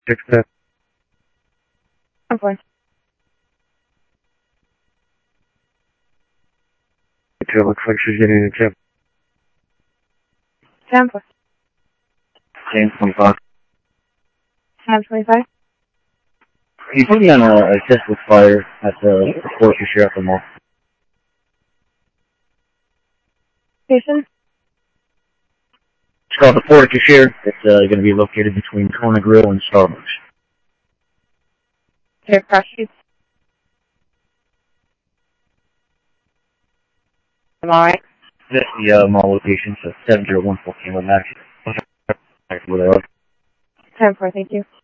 Fix that. I'm fine. It looks like she's getting a tip. Tampa. James 25. Sam 25. Can you put me on a test with fire at the Fort Cashier at the mall? Station. It's called the Fort Cashier. It's going to be located between Kona Grill and Starbucks. Here, crash sheets. I'm alright. That's the mall location, so 7014 Max. Where they are. 10-4, thank you.